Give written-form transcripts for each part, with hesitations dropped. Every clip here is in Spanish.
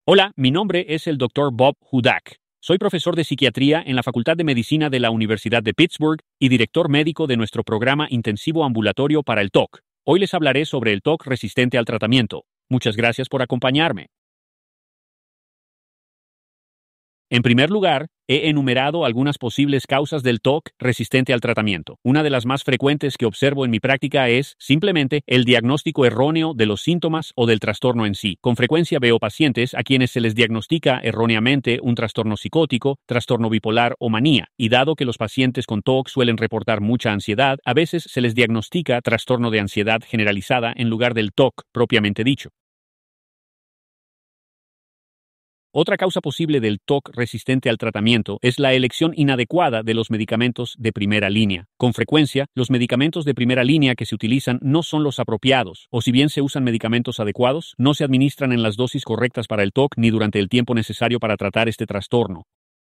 Hola, mi nombre es el Dr. Bob Hudak. Soy profesor de psiquiatría en la Facultad de Medicina de la Universidad de Pittsburgh y director médico de nuestro programa intensivo ambulatorio para el TOC. Hoy les hablaré sobre el TOC resistente al tratamiento. Muchas gracias por acompañarme. En primer lugar, he enumerado algunas posibles causas del TOC resistente al tratamiento. Una de las más frecuentes que observo en mi práctica es, simplemente, el diagnóstico erróneo de los síntomas o del trastorno en sí. Con frecuencia veo pacientes a quienes se les diagnostica erróneamente un trastorno psicótico, trastorno bipolar o manía, y dado que los pacientes con TOC suelen reportar mucha ansiedad, a veces se les diagnostica trastorno de ansiedad generalizada en lugar del TOC propiamente dicho. Otra causa posible del TOC resistente al tratamiento es la elección inadecuada de los medicamentos de primera línea. Con frecuencia, los medicamentos de primera línea que se utilizan no son los apropiados, o si bien se usan medicamentos adecuados, no se administran en las dosis correctas para el TOC ni durante el tiempo necesario para tratar este trastorno.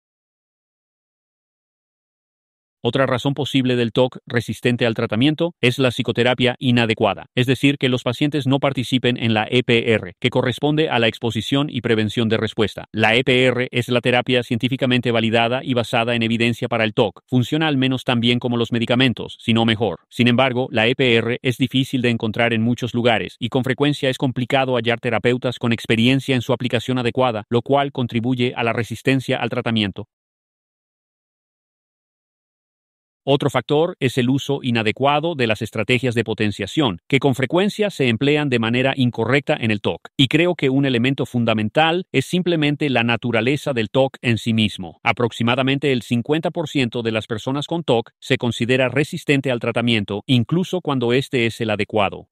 Otra razón posible del TOC resistente al tratamiento es la psicoterapia inadecuada, es decir, que los pacientes no participen en la EPR, que corresponde a la exposición y prevención de respuesta. La EPR es la terapia científicamente validada y basada en evidencia para el TOC. Funciona al menos tan bien como los medicamentos, si no mejor. Sin embargo, la EPR es difícil de encontrar en muchos lugares y con frecuencia es complicado hallar terapeutas con experiencia en su aplicación adecuada, lo cual contribuye a la resistencia al tratamiento. Otro factor es el uso inadecuado de las estrategias de potenciación, que con frecuencia se emplean de manera incorrecta en el TOC. Y creo que un elemento fundamental es simplemente la naturaleza del TOC en sí mismo. Aproximadamente el 50% de las personas con TOC se considera resistente al tratamiento, incluso cuando este es el adecuado.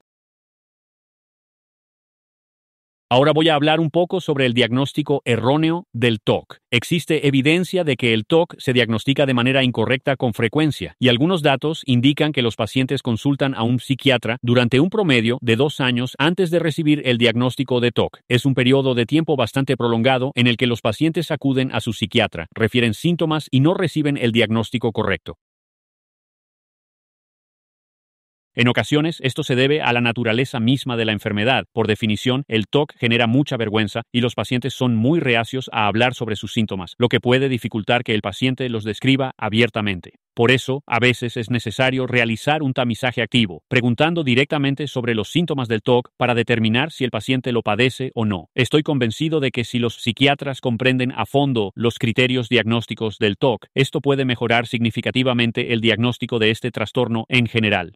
Ahora voy a hablar un poco sobre el diagnóstico erróneo del TOC. Existe evidencia de que el TOC se diagnostica de manera incorrecta con frecuencia, y algunos datos indican que los pacientes consultan a un psiquiatra durante un promedio de 2 años antes de recibir el diagnóstico de TOC. Es un periodo de tiempo bastante prolongado en el que los pacientes acuden a su psiquiatra, refieren síntomas y no reciben el diagnóstico correcto. En ocasiones, esto se debe a la naturaleza misma de la enfermedad. Por definición, el TOC genera mucha vergüenza y los pacientes son muy reacios a hablar sobre sus síntomas, lo que puede dificultar que el paciente los describa abiertamente. Por eso, a veces es necesario realizar un tamizaje activo, preguntando directamente sobre los síntomas del TOC para determinar si el paciente lo padece o no. Estoy convencido de que si los psiquiatras comprenden a fondo los criterios diagnósticos del TOC, esto puede mejorar significativamente el diagnóstico de este trastorno en general.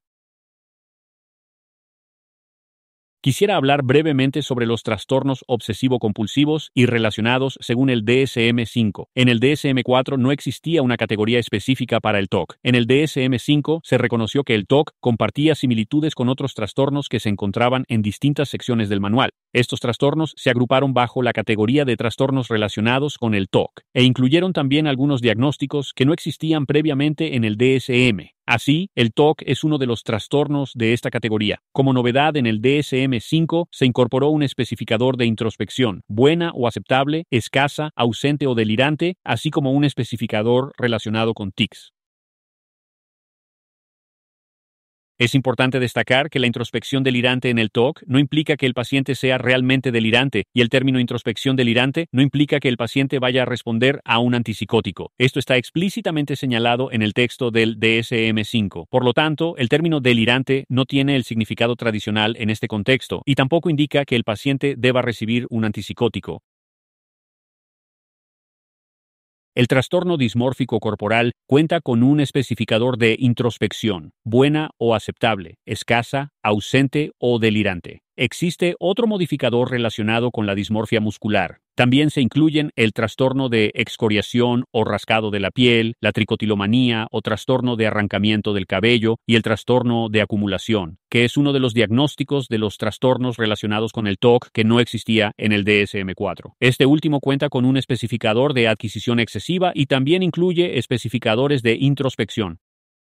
Quisiera hablar brevemente sobre los trastornos obsesivo-compulsivos y relacionados según el DSM-5. En el DSM-4 no existía una categoría específica para el TOC. En el DSM-5 se reconoció que el TOC compartía similitudes con otros trastornos que se encontraban en distintas secciones del manual. Estos trastornos se agruparon bajo la categoría de trastornos relacionados con el TOC e incluyeron también algunos diagnósticos que no existían previamente en el DSM. Así, el TOC es uno de los trastornos de esta categoría. Como novedad en el DSM-5 se incorporó un especificador de introspección, buena o aceptable, escasa, ausente o delirante, así como un especificador relacionado con tics. Es importante destacar que la introspección delirante en el TOC no implica que el paciente sea realmente delirante, y el término introspección delirante no implica que el paciente vaya a responder a un antipsicótico. Esto está explícitamente señalado en el texto del DSM-5. Por lo tanto, el término delirante no tiene el significado tradicional en este contexto, y tampoco indica que el paciente deba recibir un antipsicótico. El trastorno dismórfico corporal cuenta con un especificador de introspección, buena o aceptable, escasa, ausente o delirante. Existe otro modificador relacionado con la dismorfia muscular. También se incluyen el trastorno de excoriación o rascado de la piel, la tricotilomanía o trastorno de arrancamiento del cabello y el trastorno de acumulación, que es uno de los diagnósticos de los trastornos relacionados con el TOC que no existía en el DSM-4. Este último cuenta con un especificador de adquisición excesiva y también incluye especificadores de introspección.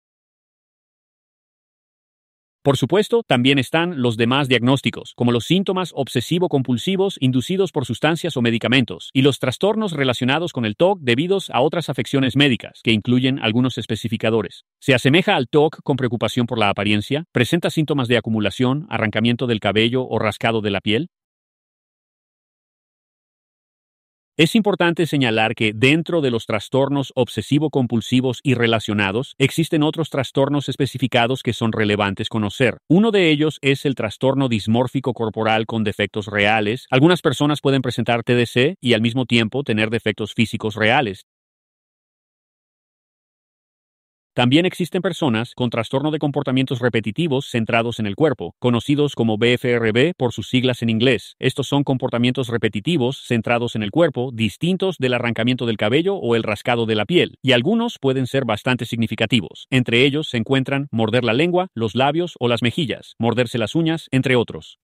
Por supuesto, también están los demás diagnósticos, como los síntomas obsesivo-compulsivos inducidos por sustancias o medicamentos, y los trastornos relacionados con el TOC debidos a otras afecciones médicas, que incluyen algunos especificadores. Se asemeja al TOC con preocupación por la apariencia, presenta síntomas de acumulación, arrancamiento del cabello o rascado de la piel. Es importante señalar que dentro de los trastornos obsesivo-compulsivos y relacionados, existen otros trastornos especificados que son relevantes conocer. Uno de ellos es el trastorno dismórfico corporal con defectos reales. Algunas personas pueden presentar TDC y al mismo tiempo tener defectos físicos reales. También existen personas con trastorno de comportamientos repetitivos centrados en el cuerpo, conocidos como BFRB por sus siglas en inglés. Estos son comportamientos repetitivos centrados en el cuerpo, distintos del arrancamiento del cabello o el rascado de la piel, y algunos pueden ser bastante significativos. Entre ellos se encuentran morder la lengua, los labios o las mejillas, morderse las uñas, entre otros.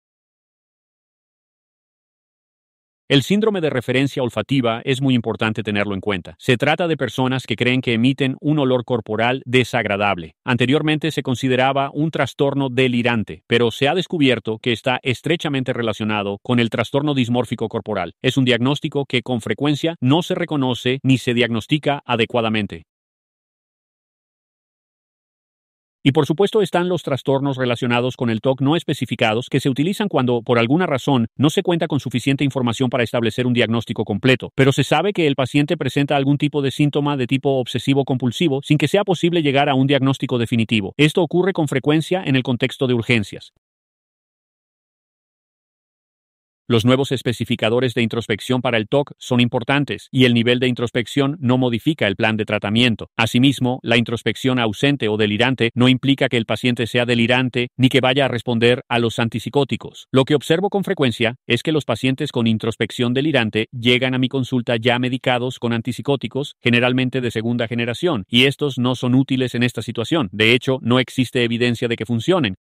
El síndrome de referencia olfativa es muy importante tenerlo en cuenta. Se trata de personas que creen que emiten un olor corporal desagradable. Anteriormente se consideraba un trastorno delirante, pero se ha descubierto que está estrechamente relacionado con el trastorno dismórfico corporal. Es un diagnóstico que con frecuencia no se reconoce ni se diagnostica adecuadamente. Y por supuesto están los trastornos relacionados con el TOC no especificados que se utilizan cuando, por alguna razón, no se cuenta con suficiente información para establecer un diagnóstico completo, pero se sabe que el paciente presenta algún tipo de síntoma de tipo obsesivo-compulsivo sin que sea posible llegar a un diagnóstico definitivo. Esto ocurre con frecuencia en el contexto de urgencias. Los nuevos especificadores de introspección para el TOC son importantes y el nivel de introspección no modifica el plan de tratamiento. Asimismo, la introspección ausente o delirante no implica que el paciente sea delirante ni que vaya a responder a los antipsicóticos. Lo que observo con frecuencia es que los pacientes con introspección delirante llegan a mi consulta ya medicados con antipsicóticos, generalmente de segunda generación, y estos no son útiles en esta situación. De hecho, no existe evidencia de que funcionen.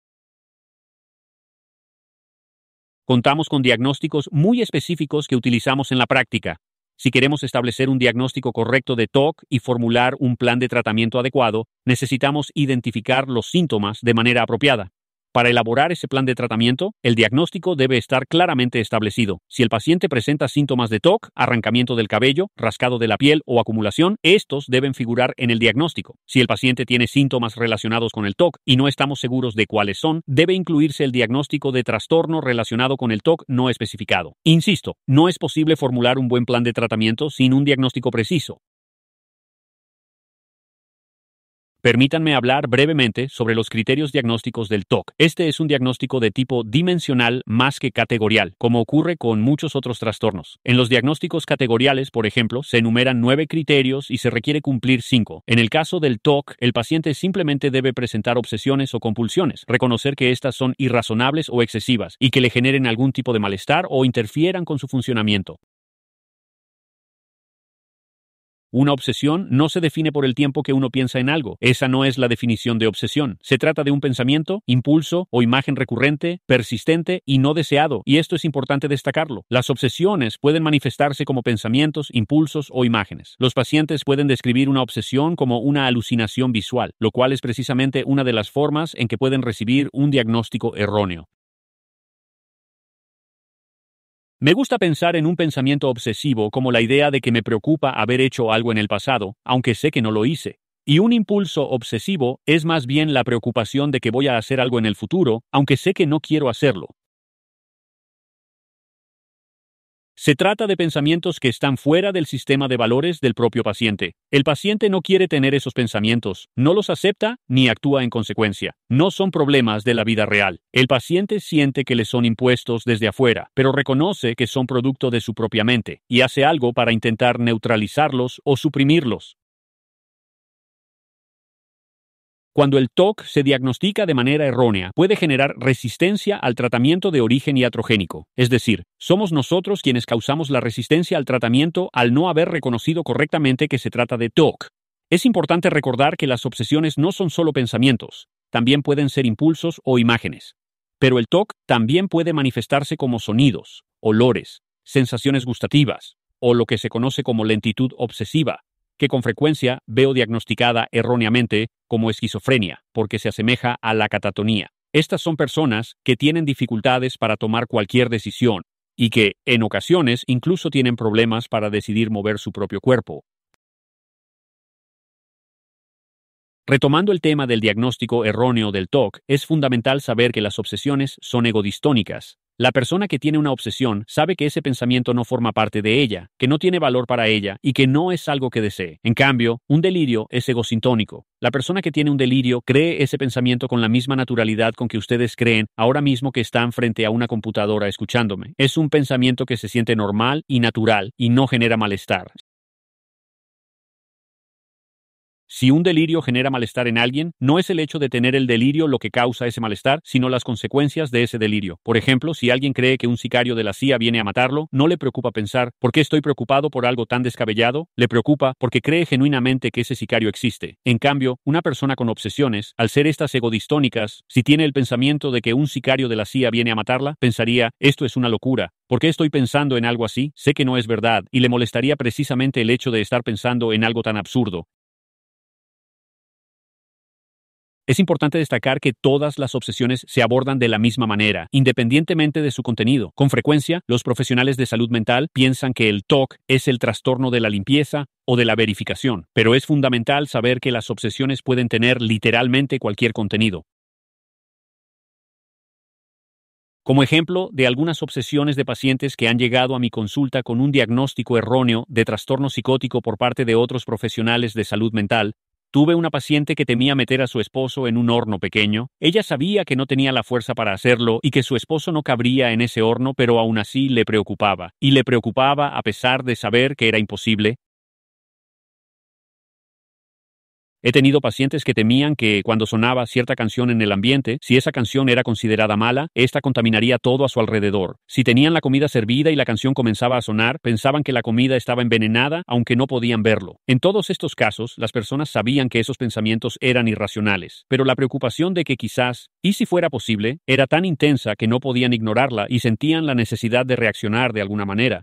Contamos con diagnósticos muy específicos que utilizamos en la práctica. Si queremos establecer un diagnóstico correcto de TOC y formular un plan de tratamiento adecuado, necesitamos identificar los síntomas de manera apropiada. Para elaborar ese plan de tratamiento, el diagnóstico debe estar claramente establecido. Si el paciente presenta síntomas de TOC, arrancamiento del cabello, rascado de la piel o acumulación, estos deben figurar en el diagnóstico. Si el paciente tiene síntomas relacionados con el TOC y no estamos seguros de cuáles son, debe incluirse el diagnóstico de trastorno relacionado con el TOC no especificado. Insisto, no es posible formular un buen plan de tratamiento sin un diagnóstico preciso. Permítanme hablar brevemente sobre los criterios diagnósticos del TOC. Este es un diagnóstico de tipo dimensional más que categorial, como ocurre con muchos otros trastornos. En los diagnósticos categoriales, por ejemplo, se enumeran 9 criterios y se requiere cumplir 5. En el caso del TOC, el paciente simplemente debe presentar obsesiones o compulsiones, reconocer que estas son irrazonables o excesivas y que le generen algún tipo de malestar o interfieran con su funcionamiento. Una obsesión no se define por el tiempo que uno piensa en algo. Esa no es la definición de obsesión. Se trata de un pensamiento, impulso o imagen recurrente, persistente y no deseado, y esto es importante destacarlo. Las obsesiones pueden manifestarse como pensamientos, impulsos o imágenes. Los pacientes pueden describir una obsesión como una alucinación visual, lo cual es precisamente una de las formas en que pueden recibir un diagnóstico erróneo. Me gusta pensar en un pensamiento obsesivo como la idea de que me preocupa haber hecho algo en el pasado, aunque sé que no lo hice. Y un impulso obsesivo es más bien la preocupación de que voy a hacer algo en el futuro, aunque sé que no quiero hacerlo. Se trata de pensamientos que están fuera del sistema de valores del propio paciente. El paciente no quiere tener esos pensamientos, no los acepta ni actúa en consecuencia. No son problemas de la vida real. El paciente siente que le son impuestos desde afuera, pero reconoce que son producto de su propia mente y hace algo para intentar neutralizarlos o suprimirlos. Cuando el TOC se diagnostica de manera errónea, puede generar resistencia al tratamiento de origen iatrogénico. Es decir, somos nosotros quienes causamos la resistencia al tratamiento al no haber reconocido correctamente que se trata de TOC. Es importante recordar que las obsesiones no son solo pensamientos, también pueden ser impulsos o imágenes. Pero el TOC también puede manifestarse como sonidos, olores, sensaciones gustativas, o lo que se conoce como lentitud obsesiva, que con frecuencia veo diagnosticada erróneamente como esquizofrenia, porque se asemeja a la catatonía. Estas son personas que tienen dificultades para tomar cualquier decisión y que, en ocasiones, incluso tienen problemas para decidir mover su propio cuerpo. Retomando el tema del diagnóstico erróneo del TOC, es fundamental saber que las obsesiones son egodistónicas. La persona que tiene una obsesión sabe que ese pensamiento no forma parte de ella, que no tiene valor para ella y que no es algo que desee. En cambio, un delirio es egosintónico. La persona que tiene un delirio cree ese pensamiento con la misma naturalidad con que ustedes creen ahora mismo que están frente a una computadora escuchándome. Es un pensamiento que se siente normal y natural y no genera malestar. Si un delirio genera malestar en alguien, no es el hecho de tener el delirio lo que causa ese malestar, sino las consecuencias de ese delirio. Por ejemplo, si alguien cree que un sicario de la CIA viene a matarlo, no le preocupa pensar, ¿por qué estoy preocupado por algo tan descabellado? Le preocupa porque cree genuinamente que ese sicario existe. En cambio, una persona con obsesiones, al ser estas egodistónicas, si tiene el pensamiento de que un sicario de la CIA viene a matarla, pensaría, esto es una locura. ¿Por qué estoy pensando en algo así? Sé que no es verdad, y le molestaría precisamente el hecho de estar pensando en algo tan absurdo. Es importante destacar que todas las obsesiones se abordan de la misma manera, independientemente de su contenido. Con frecuencia, los profesionales de salud mental piensan que el TOC es el trastorno de la limpieza o de la verificación, pero es fundamental saber que las obsesiones pueden tener literalmente cualquier contenido. Como ejemplo de algunas obsesiones de pacientes que han llegado a mi consulta con un diagnóstico erróneo de trastorno psicótico por parte de otros profesionales de salud mental, tuve una paciente que temía meter a su esposo en un horno pequeño. Ella sabía que no tenía la fuerza para hacerlo y que su esposo no cabría en ese horno, pero aún así le preocupaba. Y le preocupaba a pesar de saber que era imposible. He tenido pacientes que temían que, cuando sonaba cierta canción en el ambiente, si esa canción era considerada mala, esta contaminaría todo a su alrededor. Si tenían la comida servida y la canción comenzaba a sonar, pensaban que la comida estaba envenenada, aunque no podían verlo. En todos estos casos, las personas sabían que esos pensamientos eran irracionales, pero la preocupación de que quizás, y si fuera posible, era tan intensa que no podían ignorarla y sentían la necesidad de reaccionar de alguna manera.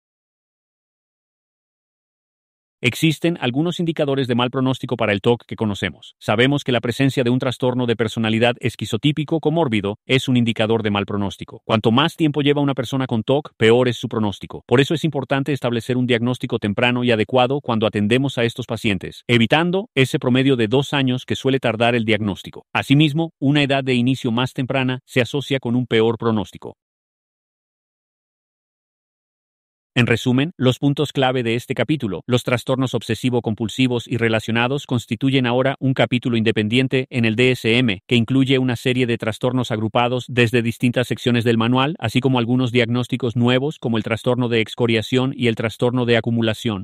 Existen algunos indicadores de mal pronóstico para el TOC que conocemos. Sabemos que la presencia de un trastorno de personalidad esquizotípico comórbido es un indicador de mal pronóstico. Cuanto más tiempo lleva una persona con TOC, peor es su pronóstico. Por eso es importante establecer un diagnóstico temprano y adecuado cuando atendemos a estos pacientes, evitando ese promedio de 2 años que suele tardar el diagnóstico. Asimismo, una edad de inicio más temprana se asocia con un peor pronóstico. En resumen, los puntos clave de este capítulo, los trastornos obsesivo-compulsivos y relacionados constituyen ahora un capítulo independiente en el DSM, que incluye una serie de trastornos agrupados desde distintas secciones del manual, así como algunos diagnósticos nuevos como el trastorno de excoriación y el trastorno de acumulación.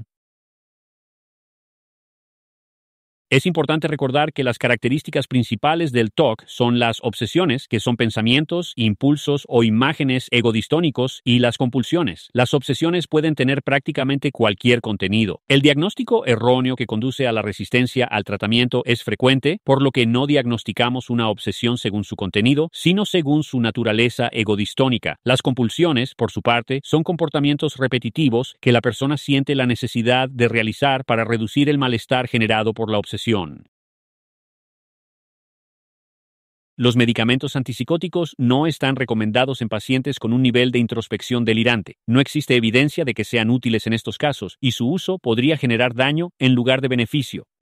Es importante recordar que las características principales del TOC son las obsesiones, que son pensamientos, impulsos o imágenes egodistónicos, y las compulsiones. Las obsesiones pueden tener prácticamente cualquier contenido. El diagnóstico erróneo que conduce a la resistencia al tratamiento es frecuente, por lo que no diagnosticamos una obsesión según su contenido, sino según su naturaleza egodistónica. Las compulsiones, por su parte, son comportamientos repetitivos que la persona siente la necesidad de realizar para reducir el malestar generado por la obsesión. Los medicamentos antipsicóticos no están recomendados en pacientes con un nivel de introspección delirante. No existe evidencia de que sean útiles en estos casos, y su uso podría generar daño en lugar de beneficio.